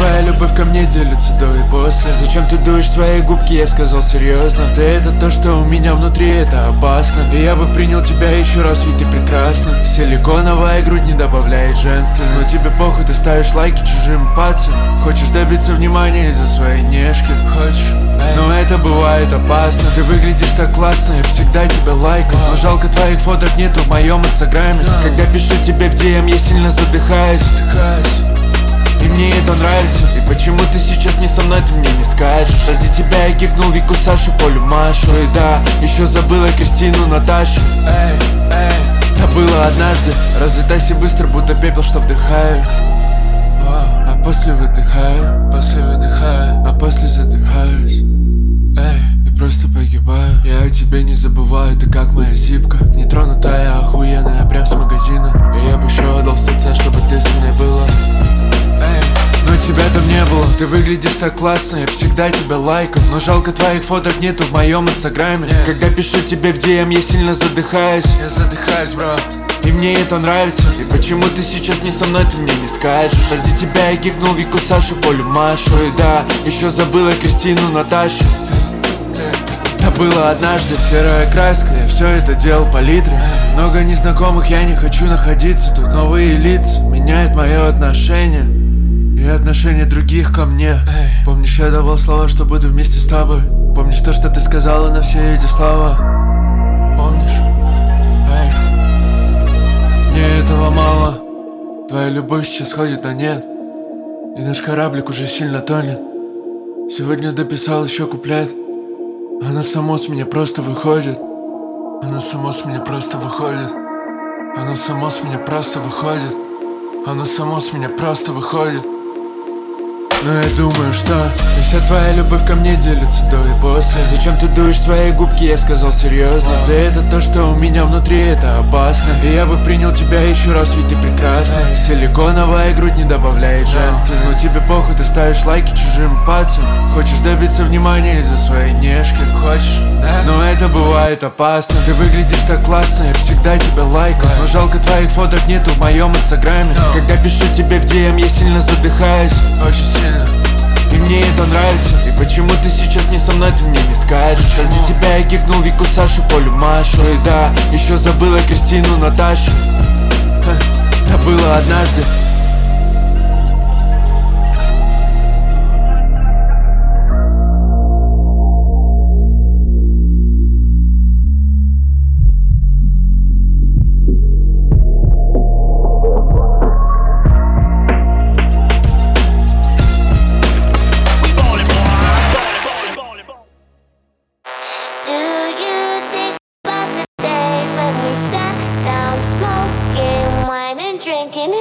твоя любовь ко мне делится до и после. Зачем ты дуешь свои губки, я сказал серьезно. Ты это то, что у меня внутри, это опасно. И я бы принял тебя еще раз, ведь ты прекрасна. Силиконовая грудь не добавляет женственность. Но тебе похуй, ты ставишь лайки чужим пацам. Хочешь добиться внимания из-за своей нежки. Хочешь, но это бывает опасно. Ты выглядишь так классно, я всегда тебя лайкаю. Но жалко, твоих фоток нету в моем инстаграме. Когда пишу тебе в DM, я сильно задыхаюсь. И мне это нравится. И почему ты сейчас не со мной, ты мне не скажешь. Ради тебя я кикнул Вику, Сашу, Полю, Машу. И да, еще забыла Кристину, Наташу. Это было однажды. Разлетайся быстро, будто пепел, что вдыхаю. А после выдыхаю, а после задыхаюсь. И просто погибаю. Я о тебе не забываю, ты как моя зипка. Нетронутая, охуенная, прям с магазина. И я бы еще отдал 100 цен, чтобы ты со мной была. Но тебя там не было. Ты выглядишь так классно, я всегда тебя лайкаю. Но жалко, твоих фоток нету в моем инстаграме. Когда пишу тебе в DM, я сильно задыхаюсь. Я задыхаюсь, бро. И мне это нравится. И почему ты сейчас не со мной, ты мне не скажешь. Ради тебя я кикнул Вику, Сашу, Полю, Машу. И да, еще забыла Кристину, Наташу. Это было однажды. Серая краска, я все это делал палитрой. Много незнакомых, я не хочу находиться. Тут новые лица меняют мое отношение и отношение других ко мне. Помнишь, я давал слова, что буду вместе с тобой? Помнишь то, что ты сказала на все эти слова? Помнишь? Мне этого мало. Твоя любовь сейчас ходит на нет. И наш кораблик уже сильно тонет. Сегодня дописал еще куплет. Оно само с меня просто выходит. Оно само с меня просто выходит. Оно само с меня просто выходит. Оно само с меня просто выходит. Но я думаю, что и вся твоя любовь ко мне делится до и после. Зачем ты дуешь свои губки, я сказал серьезно. Ты это то, что у меня внутри, это опасно. И я бы принял тебя еще раз, ведь ты прекрасна. Силиконовая грудь не добавляет женственность. Но тебе похуй, ты ставишь лайки чужим пацам. Хочешь добиться внимания из-за своей нежки. Хочешь, но это бывает опасно. Ты выглядишь так классно, я всегда тебя лайкаю. Но жалко, твоих фоток нету в моем инстаграме. Когда пишу тебе в DM, я сильно задыхаюсь. Очень сильно. И мне это нравится. И почему ты сейчас не со мной, ты мне не скажешь. Ради тебя я кикнул Вику, Сашу, Полю, Машу. И да, еще забыла Кристину, Наташу. Это было однажды. Drinking